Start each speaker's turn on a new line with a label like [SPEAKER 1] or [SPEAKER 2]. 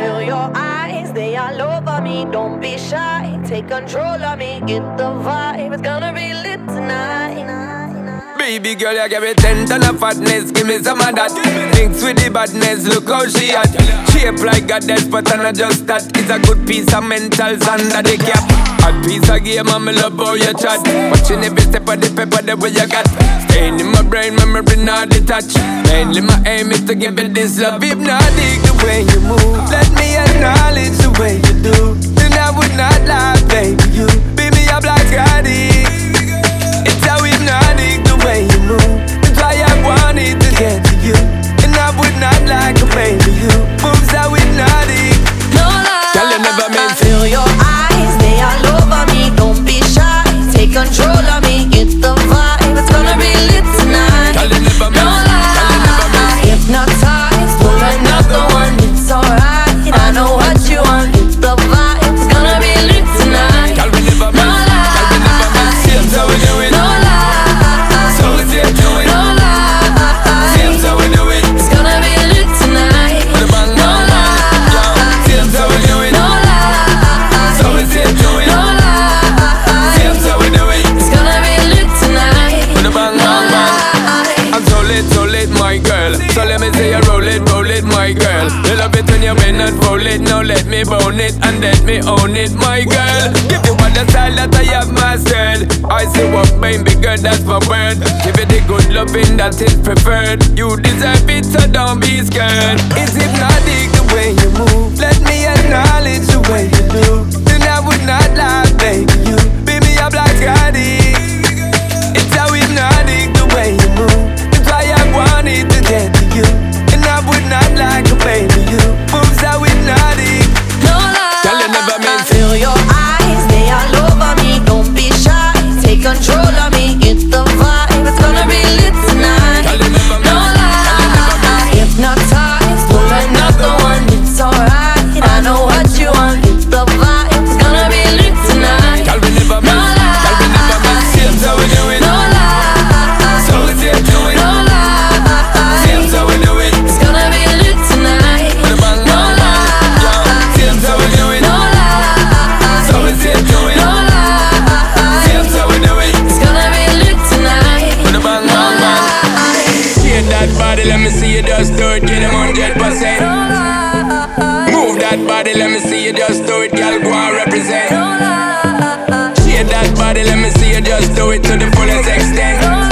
[SPEAKER 1] feel your eyes, they all over me. Don't be shy, take control of me. Get the vibe, it's gonna be lit tonight.
[SPEAKER 2] Baby girl, you give me 10 ton of fatness, give me some of that. Mix with the badness, look how she at. Shape like a death, but I'm not just that. It's a good piece of mentals under the cap. A piece of game, I'm love how you chat. Watching every step of the paper, the way you got. Staying in my brain, memory not detached. Mainly my aim is to give it this love. Hypnotic the way you move, let me acknowledge the way you do. Then I would not lie, baby, you beat me up like Scotty. It's how hypnotic the way you move. That's why I wanted to get to you. And I would not like to baby you. Moves how hypnotic.
[SPEAKER 1] No lie,
[SPEAKER 2] girl, you never meant to.
[SPEAKER 1] Feel your eyes, they all over me. Don't be shy, take control of me. Get the vibe, it's gonna be lit tonight.
[SPEAKER 2] Girl, you never meant.
[SPEAKER 1] No lie, hypnotized, pull another one. It's alright, I know what you want. Get the vibe, it's gonna be lit tonight.
[SPEAKER 2] Girl, we never meant. Girl, we never meant. Seems how we do it.
[SPEAKER 1] No lie,
[SPEAKER 2] so we see it do it.
[SPEAKER 1] no lie,
[SPEAKER 2] Seems how we do it.
[SPEAKER 1] it's gonna be lit tonight.
[SPEAKER 2] With a bang,
[SPEAKER 1] No
[SPEAKER 2] bang, bang.
[SPEAKER 1] lie,
[SPEAKER 2] Seems how we do it.
[SPEAKER 1] no lie,
[SPEAKER 2] So we see it do it.
[SPEAKER 1] no lie,
[SPEAKER 2] Seems how we do it.
[SPEAKER 1] it's gonna be lit tonight.
[SPEAKER 2] With a bang, bang, bang. I'm so lit, my girl. So let me say you roll it, my girl. You love it when you bend and roll it. Now let me bone it and let me own it, my girl. Give you all the style that I have mastered. I say what baby girl, that's my word. Give you the good loving that is preferred. You deserve it, so don't be scared. It's hypnotic the way you move. Let me acknowledge the way you do. Then I would not lie, baby. You beat me up like Scotty. It's how hypnotic the way you move. That's why I wanted to get to you. And I would not like to baby you. Moves how hypnotic.
[SPEAKER 1] No lie,
[SPEAKER 2] Girl, you never meant to.
[SPEAKER 1] feel your eyes, they all over me. Don't be shy, take control of me. Get the vibe, it's gonna be lit tonight.
[SPEAKER 2] Girl, you never meant.
[SPEAKER 1] No lie, hypnotized, pull another one. It's alright, I know what you want. Get the vibe, it's gonna be lit tonight.
[SPEAKER 2] Girl, we never
[SPEAKER 1] No
[SPEAKER 2] meant. Girl, we never meant. Seems how we do it.
[SPEAKER 1] No lie,
[SPEAKER 2] So we see it do it.
[SPEAKER 1] no lie,
[SPEAKER 2] Seems how we do it.
[SPEAKER 1] it's gonna be lit tonight.
[SPEAKER 2] With a bang,
[SPEAKER 1] No
[SPEAKER 2] bang, bang.
[SPEAKER 1] lie,
[SPEAKER 2] Seems how we do it.
[SPEAKER 1] no lie,
[SPEAKER 2] So we see it do it.
[SPEAKER 1] no lie,
[SPEAKER 2] Seems how we do it.
[SPEAKER 1] it's gonna be lit tonight.
[SPEAKER 2] With a bang, bang, bang. Shake that body, let me see you just do it. Get them 100%. Move that body, let me see you just do it. Girl, go and represent. Shake that body, let me see you just do it to the fullest extent.